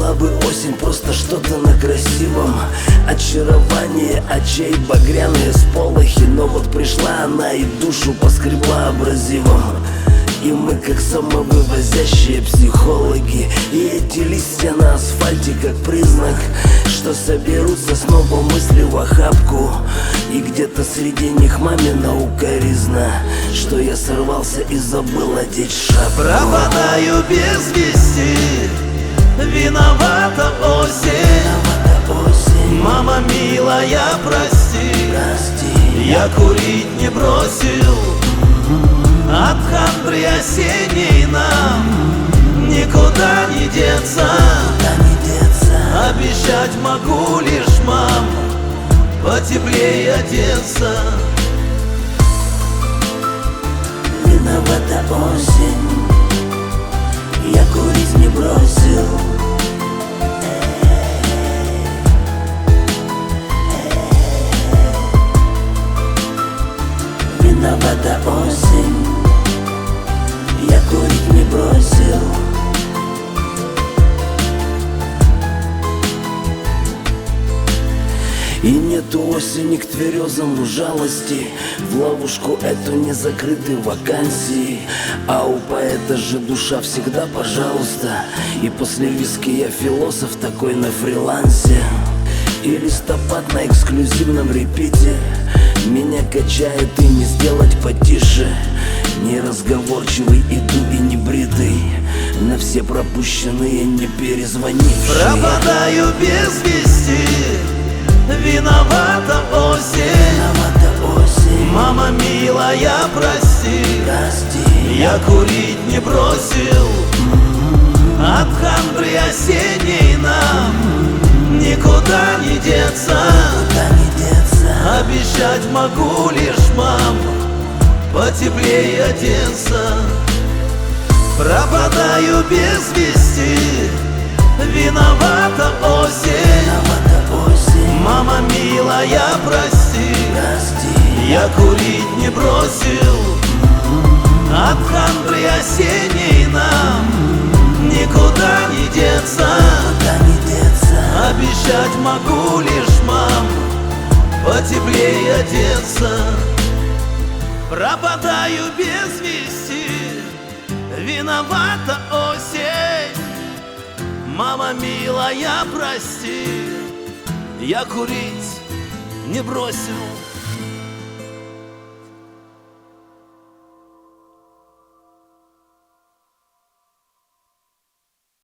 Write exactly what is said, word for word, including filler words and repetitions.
была бы осень просто что-то на красивом. Очарование очей, багряные сполохи. Но вот пришла она и душу поскребла абразивом. И мы как самовывозящие психологи. И эти листья на асфальте как признак, что соберутся снова мысли в охапку. И где-то среди них мамина укоризна, что я сорвался и забыл одеть шапку. Пропадаю без вести, виновата осень. Виновата осень. Мама милая, прости, Прости. я курить не бросил. От хандры осенней нам никуда не деться. Куда не деться. Обещать могу лишь, мам, потеплее одеться. Виновата осень, я курить не бросил. Виновата осень, я курить не бросил. И нету осени к тверезому жалости, в ловушку эту не закрыты вакансии. А у поэта же душа всегда пожалуйста. И после виски я философ такой на фрилансе. И листопад на эксклюзивном репите меня качает и не сделать потише. Неразговорчивый иду и не бритый, на все пропущенные не перезвонившие. Пропадаю без вести, виновата осень. Виновата осень. Мама милая, прости, Прости. я курить не бросил. От хандры осенней нам никуда не деться. Куда не деться. Обещать могу лишь, мам, потеплее одеться. Пропадаю без вести, виновата осень. Виновата осень. Мама милая, прости, Прости. я курить не бросил. От хандры осенней нам никуда не деться. Куда не деться. Обещать могу лишь, мам, потеплее одеться. Пропадаю без вести, виновата осень. Мама милая, прости, я курить не бросил.